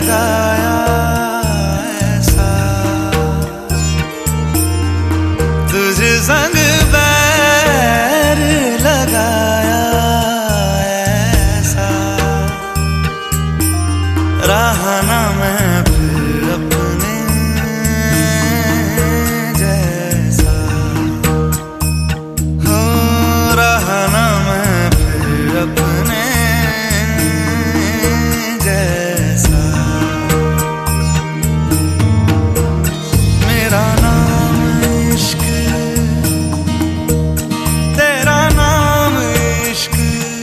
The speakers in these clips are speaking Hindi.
लगाया ऐसा, तुझे संग बैर लगाया ऐसा, रहा ना मैं फिर अपने जैसा, हो रहा ना मैं फिर अपने जैसा। मेरा नाम इश्क, तेरा नाम इश्क,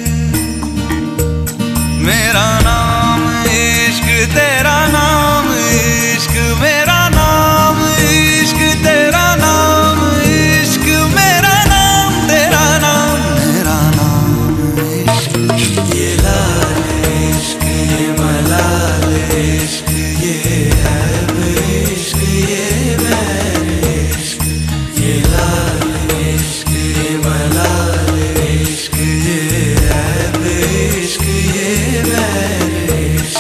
मेरा नाम इश्क, तेरा नाम इश्क, मेरा नाम इश्क, तेरा नाम इश्क, मेरा नाम तेरा नाम, मेरा नाम इश्क। ये लाल इश्क, ये मलाल इश्क, ये ऐब इश्क, ये बैर इश्क, ये लाल इश्क, ये मलाल इश्क, ये ऐब इश्क, ये बैर इश्क।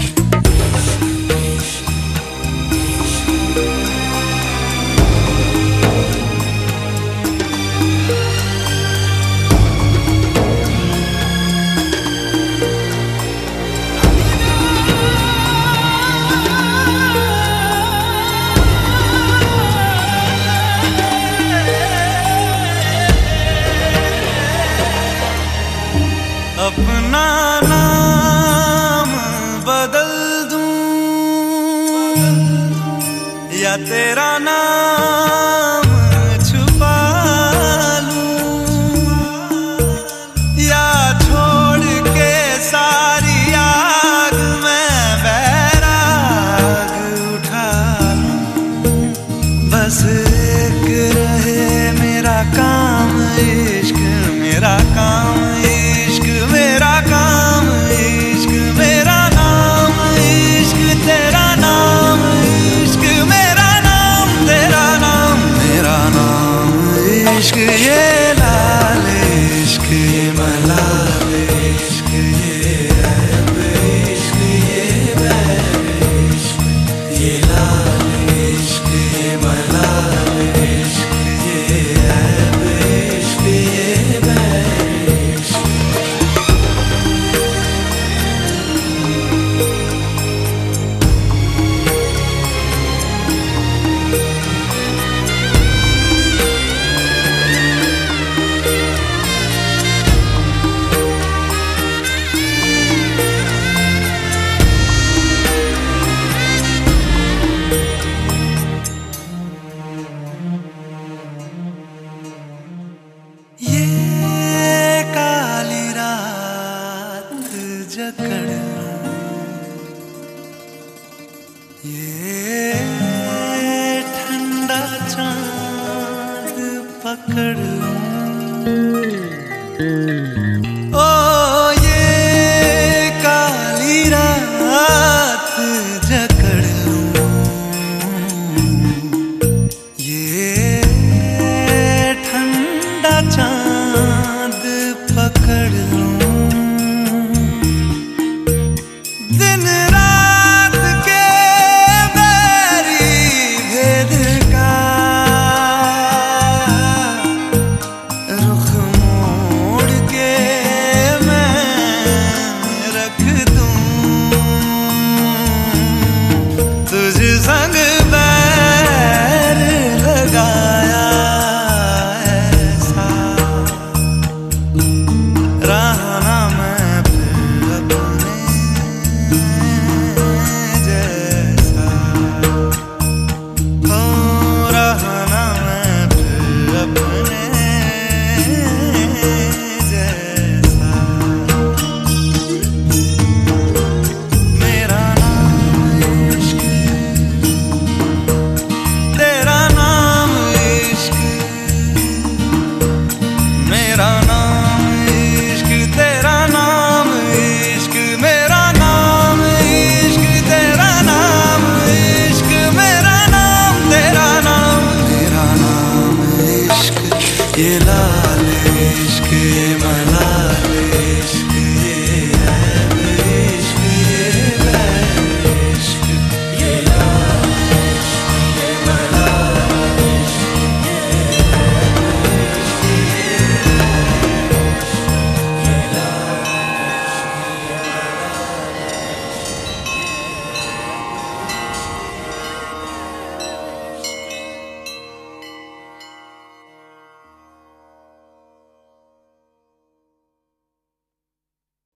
अपना नाम बदल दूं या तेरा नाम छुपा लूं, या छोड़ के सारी आग में बैराग उठा लूं, बस एक रहे मेरा काम इश्क, मेरा काम इश्क, मेरा काम इश्क, मेरा नाम इश्क, तेरा नाम इश्क, मेरा नाम तेरा नाम, मेरा नाम इश्क। ये लाल इश्क, ये मलाल इश्क, ये ऐब इश्क, ये बैर इश्क, ये लाल इश्क, ये मलाल इश्क, ये ऐब इश्क, ये बैर इश्क। ये काली रात जकड़ लूं, ये ठंडा चांद पकड़ लूं, ओ ये काली रात जकड़ लूं, ये ठंडा चांद पकड़ लूं, दिन